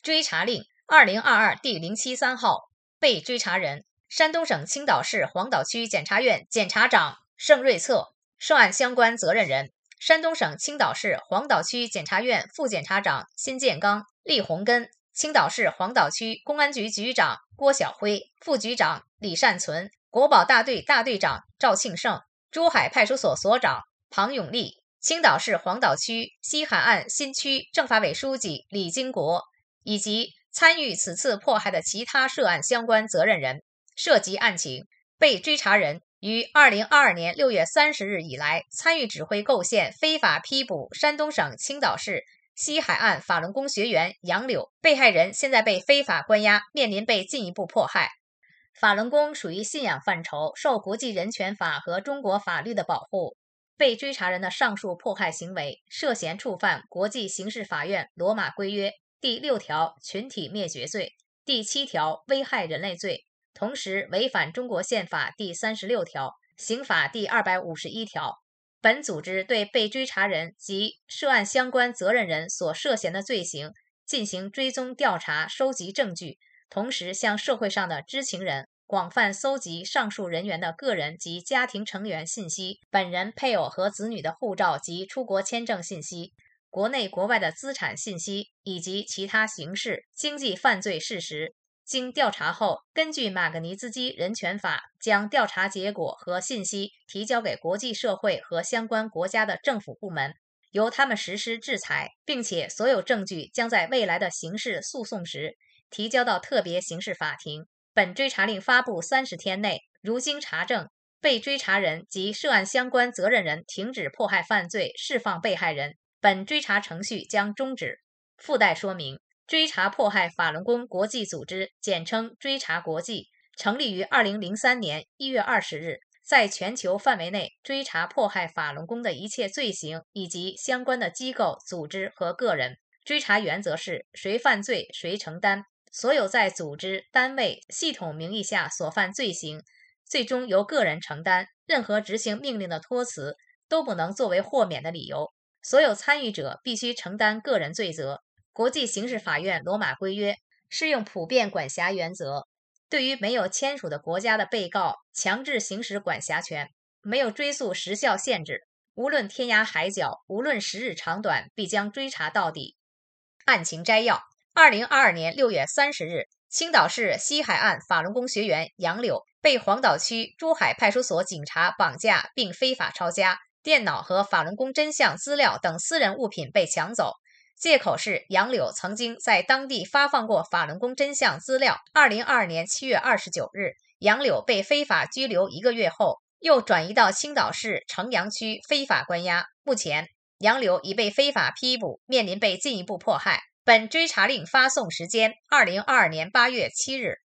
追查令2022第073号，被追查人：山东省青岛市黄岛区检察院检察长盛瑞策，涉案相关责任人：山东省青岛市黄岛区检察院副检察长辛建刚、厉洪根，青岛市黄岛区公安局局长郭晓辉，副局长李善存，国保大队大队长赵庆胜，珠海派出所所长庞永利，青岛市黄岛区西海岸新区政法委书记李金国，以及参与此次迫害的其他涉案相关责任人。涉及案情，被追查人于2022年6月30日以来参与指挥构陷非法批捕山东省青岛市西海岸法轮功学员杨柳，被害人现在被非法关押，面临被进一步迫害。法轮功属于信仰范畴，受国际人权法和中国法律的保护。被追查人的上述迫害行为涉嫌触犯国际刑事法院罗马规约第6条群体灭绝罪、第7条危害人类罪，同时违反中国宪法第36条、刑法第251条。本组织对被追查人及涉案相关责任人所涉嫌的罪行进行追踪调查，收集证据，同时向社会上的知情人广泛搜集上述人员的个人及家庭成员信息，本人、配偶和子女的护照及出国签证信息，国内国外的资产信息以及其他刑事、经济犯罪事实。经调查后，根据马格尼兹基人权法，将调查结果和信息提交给国际社会和相关国家的政府部门，由他们实施制裁，并且所有证据将在未来的刑事诉讼时提交到特别刑事法庭。本追查令发布30天内，如经查证，被追查人及涉案相关责任人停止迫害犯罪，释放被害人，本追查程序将终止。附带说明：追查迫害法轮功国际组织，简称追查国际，成立于2003年1月20日，在全球范围内追查迫害法轮功的一切罪行以及相关的机构、组织和个人。追查原则是谁犯罪谁承担，所有在组织、单位、系统名义下所犯罪行，最终由个人承担，任何执行命令的托辞都不能作为豁免的理由，所有参与者必须承担个人罪责。国际刑事法院罗马规约适用普遍管辖原则，对于没有签署的国家的被告强制行使管辖权，没有追诉时效限制，无论天涯海角，无论时日长短，必将追查到底。案情摘要：2022年6月30日，青岛市西海岸法轮功学员杨柳被黄岛区珠海派出所警察绑架并非法抄家，电脑和法轮功真相资料等私人物品被抢走。借口是杨柳曾经在当地发放过法轮功真相资料。2022年7月29日，杨柳被非法拘留1个月后，又转移到青岛市城阳区非法关押。目前，杨柳已被非法批捕，面临被进一步迫害。本追查令发送时间：2022年8月7日。